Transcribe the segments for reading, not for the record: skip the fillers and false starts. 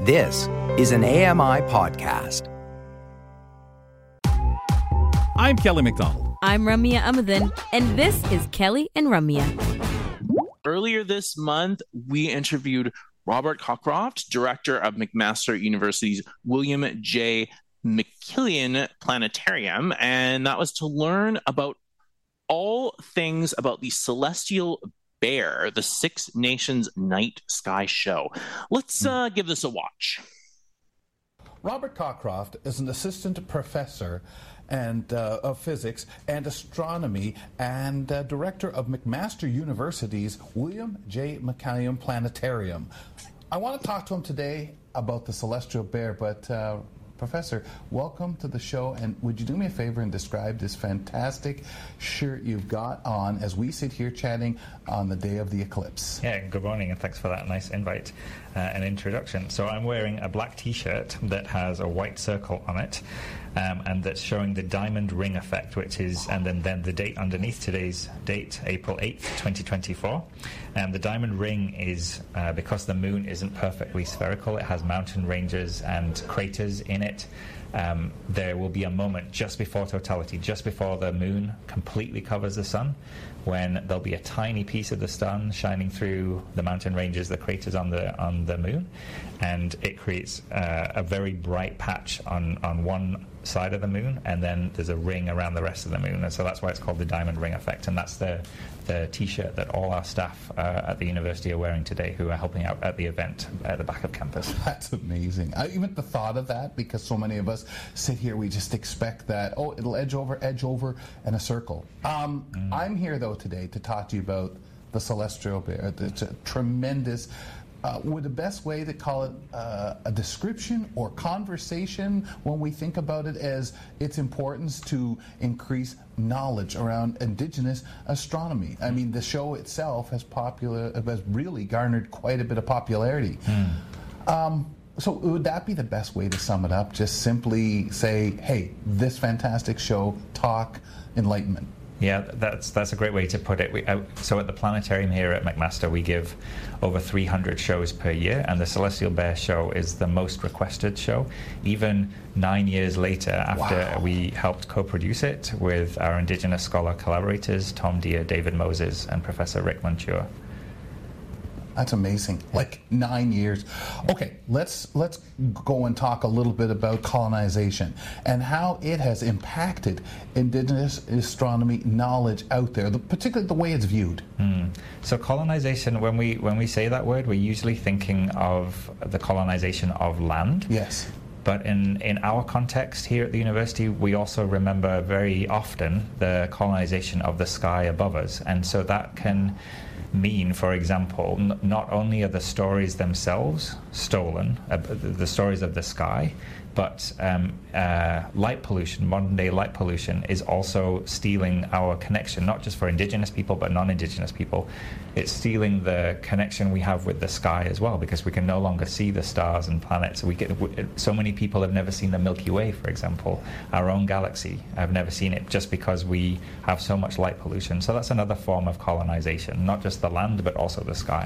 This is an AMI podcast. I'm Kelly McDonald. I'm Ramya Amadin, and this is Kelly and Ramya. Earlier this month, we interviewed Robert Cockcroft, director of McMaster University's William J. McKillian Planetarium, and that was to learn about all things about the Celestial Bear, the Six Nations Night Sky Show. Let's give this a watch. Robert Cockcroft is an assistant professor of physics and astronomy and director of McMaster University's William J. McKillian Planetarium. I want to talk to him today about the Celestial Bear, but Professor, welcome to the show, and would you do me a favor and describe this fantastic shirt you've got on as we sit here chatting on the day of the eclipse? Yeah, good morning, and thanks for that nice invite and introduction. So I'm wearing a black t-shirt that has a white circle on it, and that's showing the diamond ring effect, which is, and then the date underneath, today's date, April 8th, 2024. The diamond ring is, because the moon isn't perfectly spherical, it has mountain ranges and craters in it. There will be a moment just before totality, just before the moon completely covers the sun, when there'll be a tiny piece of the sun shining through the mountain ranges, the craters on the moon, and it creates a very bright patch on one side of the moon, and then there's a ring around the rest of the moon, and so that's why it's called the diamond ring effect, and that's the t-shirt that all our staff at the university are wearing today, who are helping out at the event at the back of campus. That's amazing. Even the thought of that, because so many of us sit here, we just expect that, it'll edge over in a circle. I'm here, though, today to talk to you about the Celestial Bear. It's a tremendous... would the best way to call it a description or conversation when we think about it as its importance to increase knowledge around Indigenous astronomy? I mean, the show itself has really garnered quite a bit of popularity. So would that be the best way to sum it up? Just simply say, hey, this fantastic show, talk, enlightenment. Yeah, that's a great way to put it. So at the planetarium here at McMaster, we give over 300 shows per year, and the Celestial Bear show is the most requested show. Even 9 years later, after we helped co-produce it with our Indigenous scholar collaborators, Tom Deere, David Moses, and Professor Rick Montour. That's amazing. Like 9 years. Okay, let's go and talk a little bit about colonization and how it has impacted Indigenous astronomy knowledge out there, particularly the way it's viewed. So colonization, when we say that word, we're usually thinking of the colonization of land. Yes. But in our context here at the university, we also remember very often the colonization of the sky above us. And so that can mean, for example, not only are the stories themselves stolen, the stories of the sky, but light pollution, modern day light pollution, is also stealing our connection, not just for Indigenous people, but non-Indigenous people. It's stealing the connection we have with the sky as well, because we can no longer see the stars and planets. So many people have never seen the Milky Way, for example. Our own galaxy have never seen it, just because we have so much light pollution. So that's another form of colonization, not just the land, but also the sky.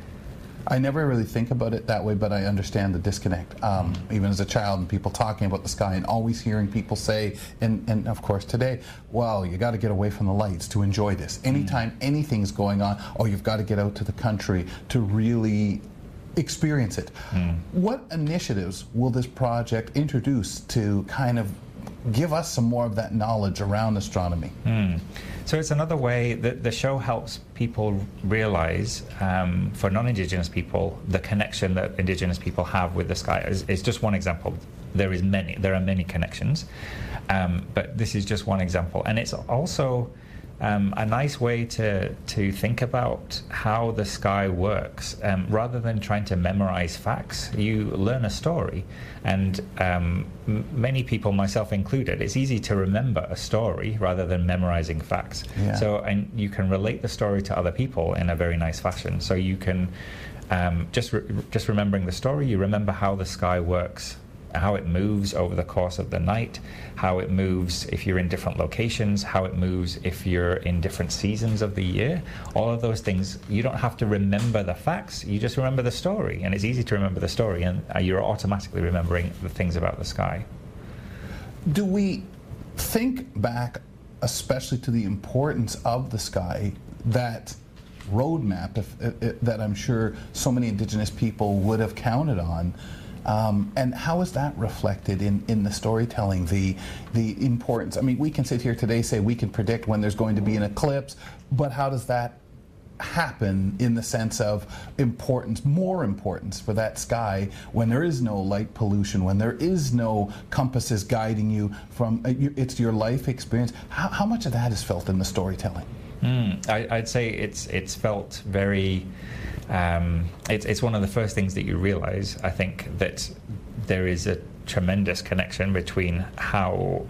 I never really think about it that way, but I understand the disconnect. Even as a child, and people talking about the sky, and always hearing people say, and of course today, well, you got to get away from the lights to enjoy this. Anytime anything's going on, you've got to get out to the country to really experience it. What initiatives will this project introduce to kind of give us some more of that knowledge around astronomy? So it's another way that the show helps people realize, for non-Indigenous people, the connection that Indigenous people have with the sky is just one example. There are many connections, but this is just one example. And it's also a nice way to think about how the sky works. Rather than trying to memorize facts, you learn a story. And many people, myself included, it's easy to remember a story rather than memorizing facts. Yeah. So, and you can relate the story to other people in a very nice fashion. So you can, just remembering the story, you remember how the sky works how it moves over the course of the night, how it moves if you're in different locations, how it moves if you're in different seasons of the year. All of those things, you don't have to remember the facts, you just remember the story. And it's easy to remember the story, and you're automatically remembering the things about the sky. Do we think back especially to the importance of the sky, that roadmap that I'm sure so many Indigenous people would have counted on, and how is that reflected in the storytelling, the importance? I mean, we can sit here today, say we can predict when there's going to be an eclipse, but how does that happen in the sense of more importance for that sky when there is no light pollution, when there is no compasses guiding you from it's your life experience? How much of that is felt in the storytelling? I'd say it's felt very. It's one of the first things that you realize, I think, that there is a tremendous connection between how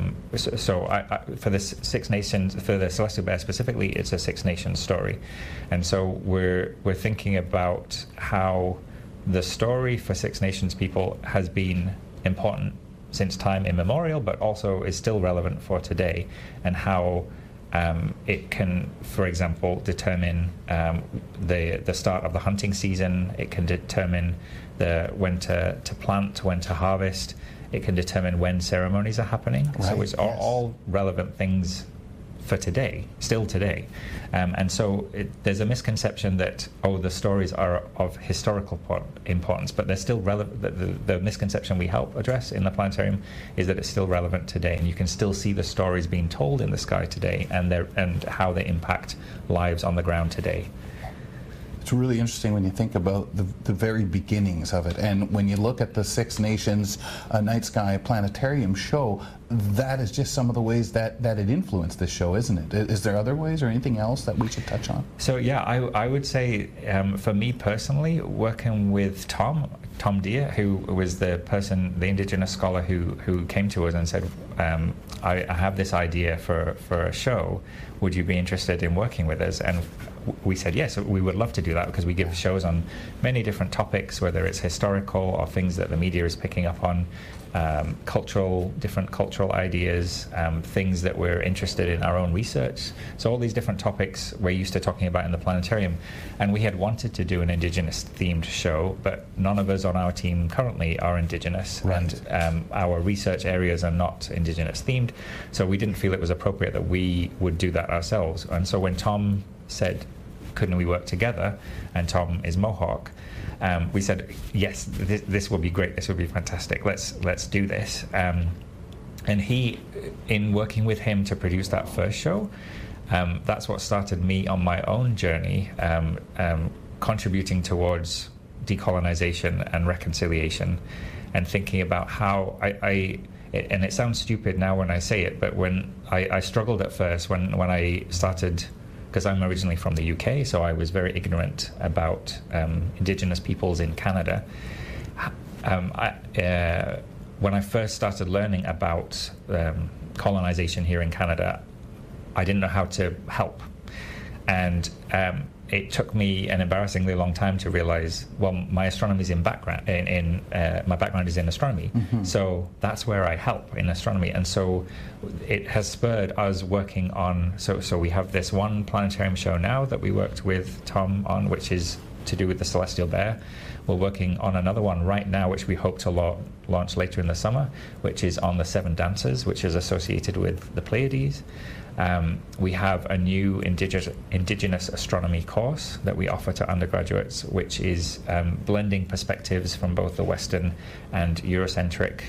for the Six Nations, for the Celestial Bear specifically, it's a Six Nations story, and so we're thinking about how the story for Six Nations people has been important since time immemorial, but also is still relevant for today, and how it can, for example, determine the start of the hunting season. It can determine when to plant, when to harvest. It can determine when ceremonies are happening. Right, so it's all relevant things for today, still today. And so there's a misconception that, the stories are of historical importance, but they're still relevant. The misconception we help address in the planetarium is that it's still relevant today, and you can still see the stories being told in the sky today, and how they impact lives on the ground today. It's really interesting when you think about the very beginnings of it. And when you look at the Six Nations Night Sky Planetarium show, that is just some of the ways that it influenced this show, isn't it? Is there other ways or anything else that we should touch on? So yeah, I would say for me personally, working with Tom Deere, who was the Indigenous scholar who came to us and said, I have this idea for a show. Would you be interested in working with us? And we said yes, we would love to do that, because we give shows on many different topics, whether it's historical or things that the media is picking up on, different cultural ideas, things that we're interested in our own research. So all these different topics we're used to talking about in the planetarium. And we had wanted to do an Indigenous themed show, but none of us on our team currently are Indigenous, right. And our research areas are not Indigenous themed, so we didn't feel it was appropriate that we would do that ourselves. And so when Tom said, couldn't we work together, and Tom is Mohawk, we said yes, this will be great, this will be fantastic, let's do this. And he, in working with him to produce that first show, that's what started me on my own journey, contributing towards decolonization and reconciliation, and thinking about how and it sounds stupid now when I say it, but when I struggled at first when I started, because I'm originally from the UK, so I was very ignorant about Indigenous peoples in Canada. When I first started learning about colonization here in Canada, I didn't know how to help. And it took me an embarrassingly long time to realize, well, my astronomy is my background is in astronomy, so that's where I help in astronomy. And so it has spurred us working on, so we have this one planetarium show now that we worked with Tom on, which is to do with the Celestial Bear. We're working on another one right now, which we hope to launch later in the summer, which is on the Seven Dancers, which is associated with the Pleiades. We have a new Indigenous astronomy course that we offer to undergraduates, which is blending perspectives from both the Western and Eurocentric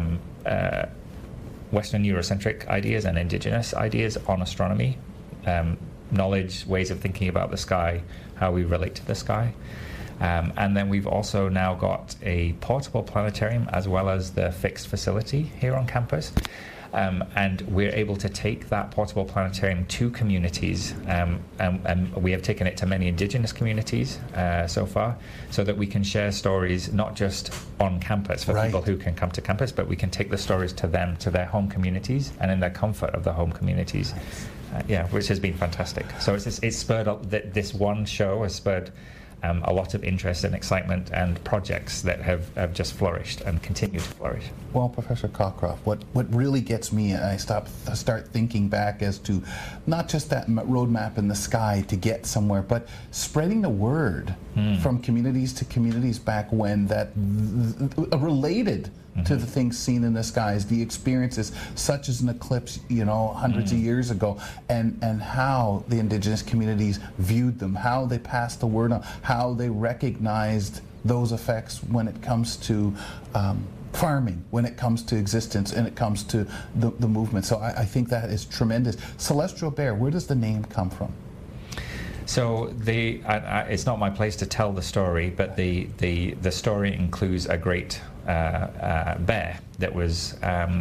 ideas and Indigenous ideas on astronomy, knowledge, ways of thinking about the sky, how we relate to the sky. And then we've also now got a portable planetarium as well as the fixed facility here on campus. And we're able to take that portable planetarium to communities, and we have taken it to many Indigenous communities so far, so that we can share stories not just on campus for people who can come to campus, but we can take the stories to them, to their home communities, and in the comfort of the home communities. Which has been fantastic. So it's spurred up, this one show has spurred a lot of interest and excitement and projects that have just flourished and continue to flourish. Well, Professor Cockcroft, what really gets me, and I start thinking back as to not just that roadmap in the sky to get somewhere, but spreading the word from communities to communities back when that related to the things seen in the skies, the experiences such as an eclipse, hundreds of years ago, and how the indigenous communities viewed them, how they passed the word on, how they recognized those effects when it comes to farming, when it comes to existence, and it comes to the movement. So I think that is tremendous. Celestial Bear, where does the name come from? So it's not my place to tell the story, but the story includes a great bear that was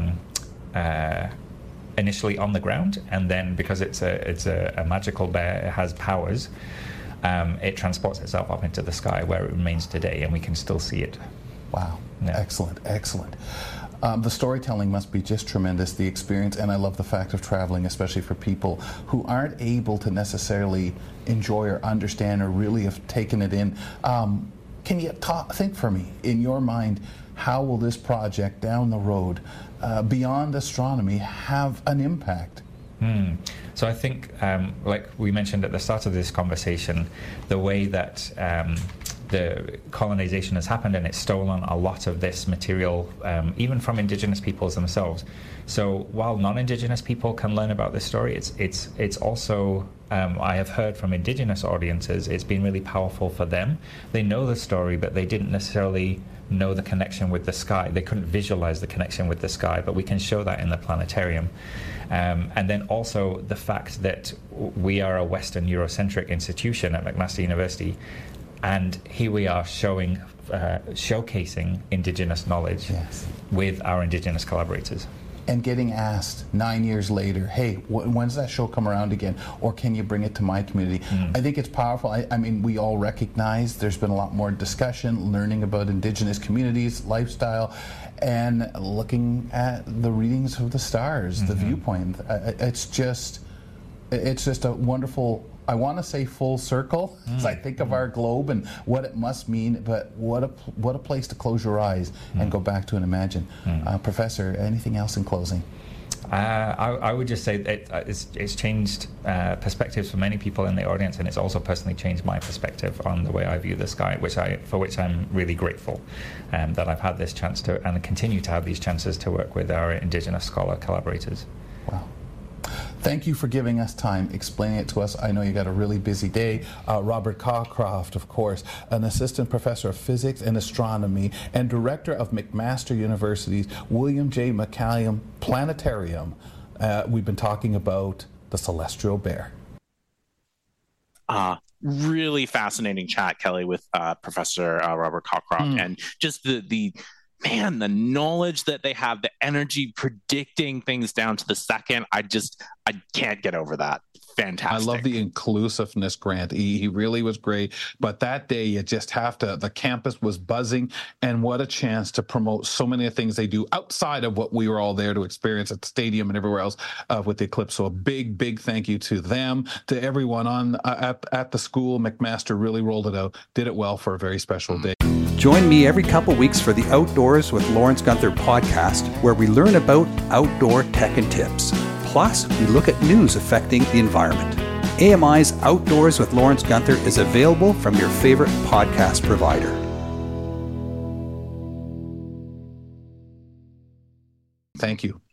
initially on the ground, and then because it's a magical bear, it has powers. It transports itself up into the sky where it remains today, and we can still see it. Wow. Yeah. Excellent. The storytelling must be just tremendous, the experience, and I love the fact of traveling, especially for people who aren't able to necessarily enjoy or understand or really have taken it in. Can you think for me, in your mind, how will this project down the road, beyond astronomy, have an impact? So I think, like we mentioned at the start of this conversation, the way that the colonization has happened, and it's stolen a lot of this material, even from indigenous peoples themselves. So while non-indigenous people can learn about this story, it's also, I have heard from indigenous audiences, it's been really powerful for them. They know the story, but they didn't necessarily know the connection with the sky. They couldn't visualize the connection with the sky, but we can show that in the planetarium. And then also the fact that we are a Western Eurocentric institution at McMaster University, and here we are showcasing Indigenous knowledge with our Indigenous collaborators. And getting asked 9 years later, hey, when's that show come around again? Or can you bring it to my community? I think it's powerful. I mean, we all recognize there's been a lot more discussion, learning about Indigenous communities, lifestyle, and looking at the readings of the stars, the viewpoint. It's just a wonderful, I want to say full circle, as I think of our globe and what it must mean, but what a place to close your eyes and go back to and imagine. Professor, anything else in closing? I would just say that it's changed perspectives for many people in the audience, and it's also personally changed my perspective on the way I view the sky, for which I'm really grateful that I've had this chance to, and continue to have these chances to work with our Indigenous scholar collaborators. Wow. Thank you for giving us time, explaining it to us. I know you got a really busy day. Robert Cockcroft, of course, an assistant professor of physics and astronomy and director of McMaster University's William J. McCallum Planetarium. We've been talking about the Celestial Bear. Really fascinating chat, Kelly, with Professor Robert Cockcroft, and just the knowledge that they have, the energy predicting things down to the second. I can't get over that. Fantastic. I love the inclusiveness, Grant. He really was great. But that day, you just have to, the campus was buzzing, and what a chance to promote so many of the things they do outside of what we were all there to experience at the stadium and everywhere else with the eclipse. So a big thank you to them, to everyone on at the school. McMaster really rolled it out, did it well for a very special day. Join me every couple weeks for the Outdoors with Lawrence Gunther podcast, where we learn about outdoor tech and tips. Plus, we look at news affecting the environment. AMI's Outdoors with Lawrence Gunther is available from your favorite podcast provider. Thank you.